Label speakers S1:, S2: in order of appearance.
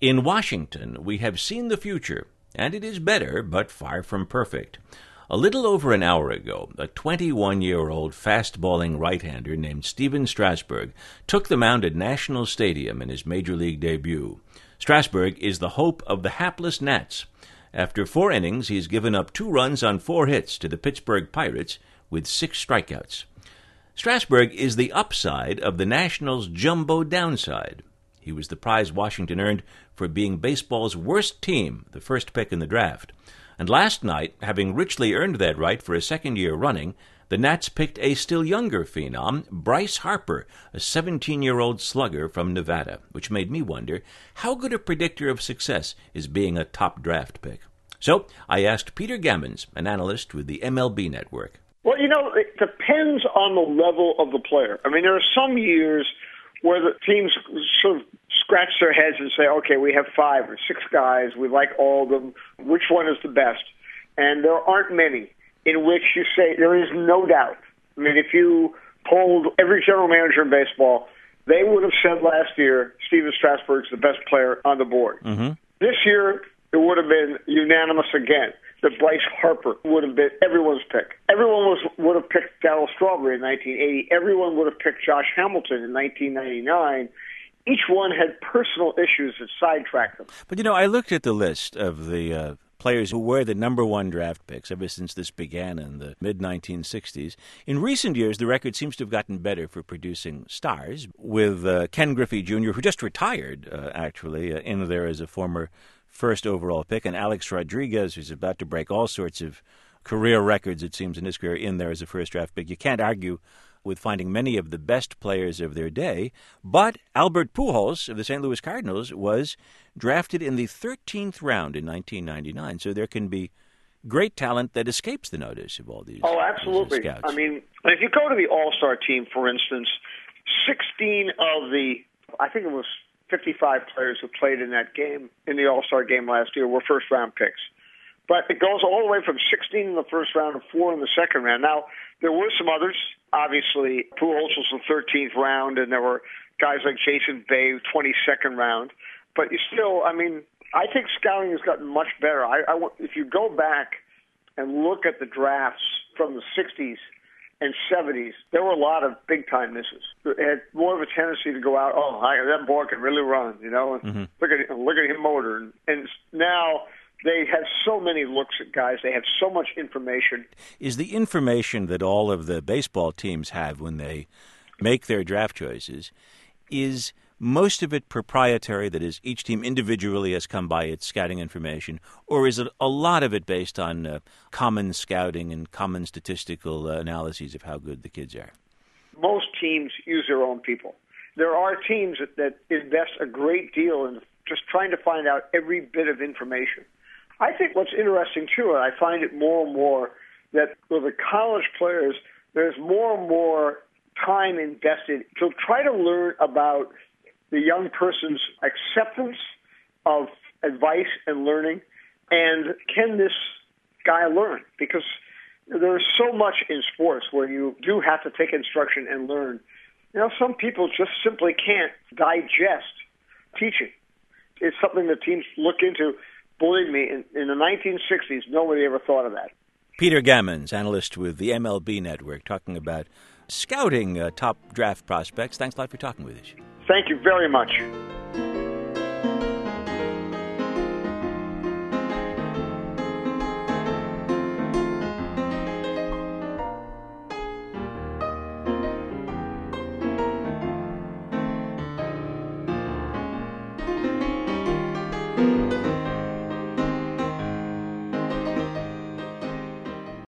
S1: In Washington, we have seen the future, and it is better, but far from perfect. A little over an hour ago, a 21-year-old fast-balling right-hander named Stephen Strasburg took the mound at National Stadium in his Major League debut. Strasburg is the hope of the hapless Nats. After 4 innings, he's given up 2 runs on 4 hits to the Pittsburgh Pirates with 6 strikeouts. Strasburg is the upside of the Nationals' jumbo downside. He was the prize Washington earned for being baseball's worst team, the first pick in the draft. And last night, having richly earned that right for a second year running, the Nats picked a still younger phenom, Bryce Harper, a 17-year-old slugger from Nevada, which made me wonder how good a predictor of success is being a top draft pick. So I asked Peter Gammons, an analyst with the MLB Network.
S2: Well, it depends on the level of the player. I mean, there are some years where the teams sort of scratch their heads and say, okay, we have 5 or 6 guys, we like all of them, which one is the best? And there aren't many in which you say there is no doubt. I mean, if you polled every general manager in baseball, they would have said last year Stephen Strasburg's the best player on the board.
S1: Mm-hmm.
S2: This year, it would have been unanimous again that Bryce Harper would have been everyone's pick. Everyone would have picked Darryl Strawberry in 1980. Everyone would have picked Josh Hamilton in 1999. Each one had personal issues that sidetracked them.
S1: But, I looked at the list of the players who were the number 1 draft picks ever since this began in the mid-1960s. In recent years, the record seems to have gotten better for producing stars, with Ken Griffey Jr., who just retired, in there as a former first overall pick, and Alex Rodriguez, who's about to break all sorts of career records, it seems, in his career, in there as a first draft pick. You can't argue with finding many of the best players of their day, but Albert Pujols of the St. Louis Cardinals was drafted in the 13th round in 1999, so there can be great talent that escapes the notice of all these
S2: absolutely.
S1: These scouts.
S2: I mean, if you go to the All-Star team, for instance, 16 of the, I think it was 55 players who played in that game, in the All-Star game last year, were first-round picks. But it goes all the way from 16 in the first round to 4 in the second round. Now, there were some others. Obviously, Pujols was the 13th round, and there were guys like Jason Bay, 22nd round. But you still, I mean, I think scouting has gotten much better. If you go back and look at the drafts from the 60s and 70s, there were a lot of big-time misses. It had more of a tendency to go out, that boy can really run, and
S1: Mm-hmm.
S2: look at him motor. And now they have so many looks at guys. They have so much information.
S1: Is the information that all of the baseball teams have when they make their draft choices, is most of it proprietary, that is, each team individually has come by its scouting information, or is it a lot of it based on common scouting and common statistical analyses of how good the kids are?
S2: Most teams use their own people. There are teams that invest a great deal in just trying to find out every bit of information. I think what's interesting, too, and I find it more and more, that with the college players, there's more and more time invested to try to learn about the young person's acceptance of advice and learning, and can this guy learn? Because there's so much in sports where you do have to take instruction and learn. Some people just simply can't digest teaching. It's something that teams look into. Believe me, in the 1960s, nobody ever thought of that.
S1: Peter Gammons, analyst with the MLB Network, talking about scouting top draft prospects. Thanks a lot for talking with us.
S2: Thank you very much.